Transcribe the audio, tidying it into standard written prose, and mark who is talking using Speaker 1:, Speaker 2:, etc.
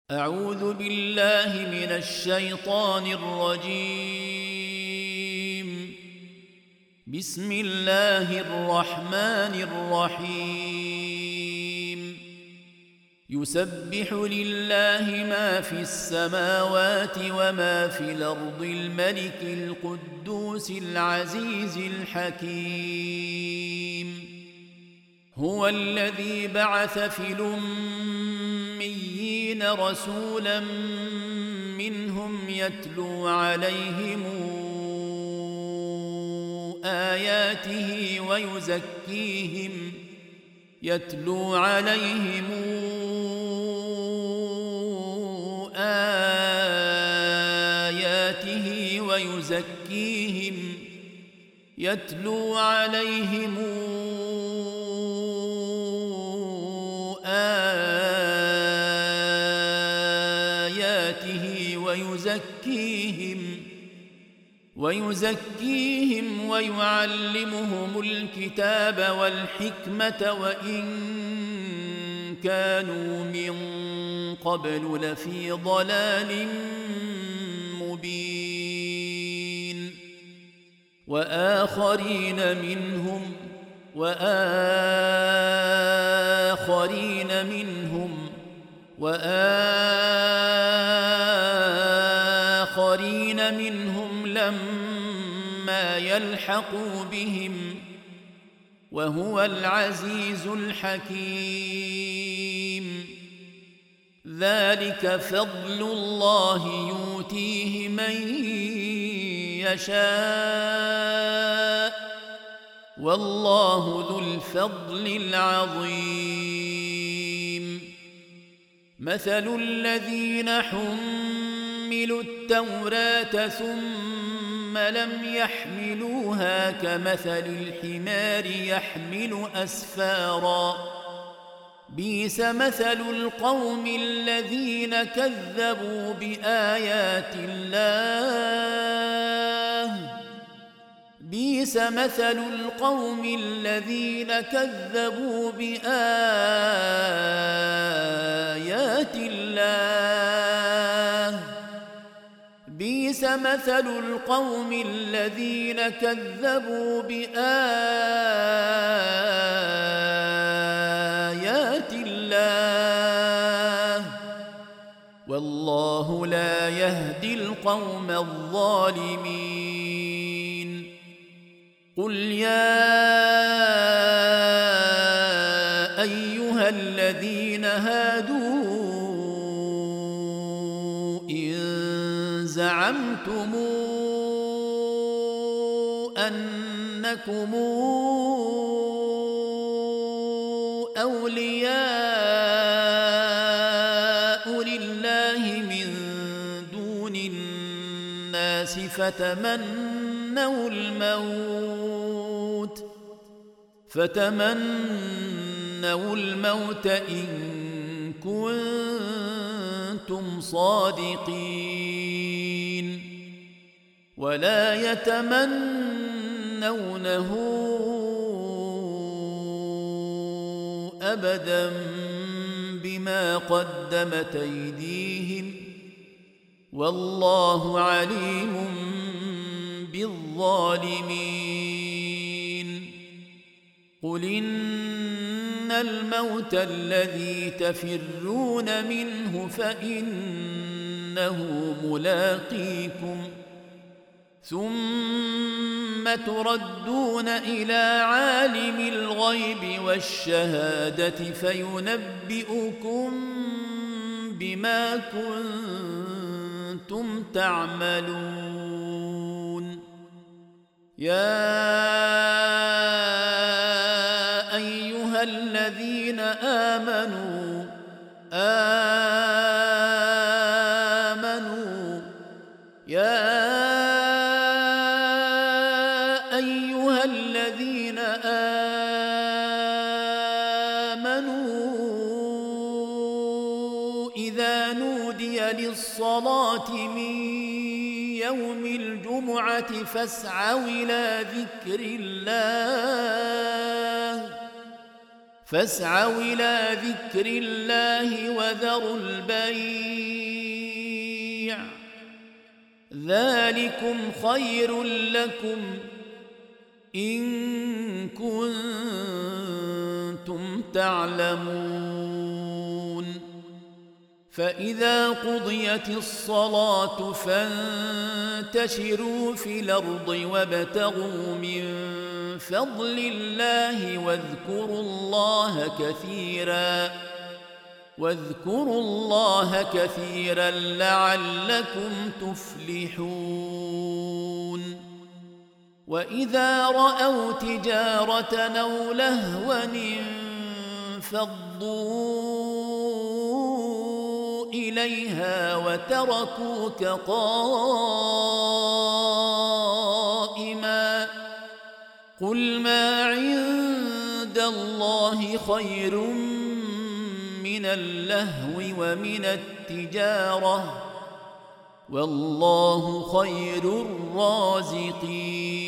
Speaker 1: أعوذ بالله من الشيطان الرجيم. بسم الله الرحمن الرحيم. يسبح لله ما في السماوات وما في الأرض الملك القدوس العزيز الحكيم. هو الذي بعث في الأميين رسولا منهم يتلو عليهم آياته ويزكيهم ويعلمهم الكتاب والحكمة وإن كانوا من قبل لفي ضلال مبين. وآخرين منهم لما يلحقوا بهم وهو العزيز الحكيم. ذلك فضل الله يؤتيه من يشاء والله ذو الفضل العظيم. مثل الذين حملوا التوراة ثم لم يحملوها كمثل الحمار يحمل أسفارا بئس مثل القوم الذين كذبوا بآيات الله والله لا يهدي القوم الظالمين. قل يا أيها الذين هادوا إن زعمتم أنكم أولياء لله من دون الناس فتمنوا الموت إن كنتم صادقين ولا يتمنونه أبدا بما قدمت أيديهم والله عليم بالظالمين. قل إن الموت الذي تفرون منه فإنه ملاقيكم ثم تردون إلى عالم الغيب والشهادة فينبئكم بما كنتم تعملون. يا أيها الذين آمنوا إذا نودي للصلاة من يوم الجمعة فاسعوا إلى ذكر الله وذروا البيع ذلكم خير لكم إن كنتم تعلمون فإذا قضيت الصلاة فانتشروا في الأرض وابتغوا من فضل الله واذكروا الله كثيرا لعلكم تفلحون وإذا رأوا تجارة أو لهوا انفضوا إليها وتركوك قائما قل ما عند الله خير من اللهو ومن التجارة والله خير الرازقين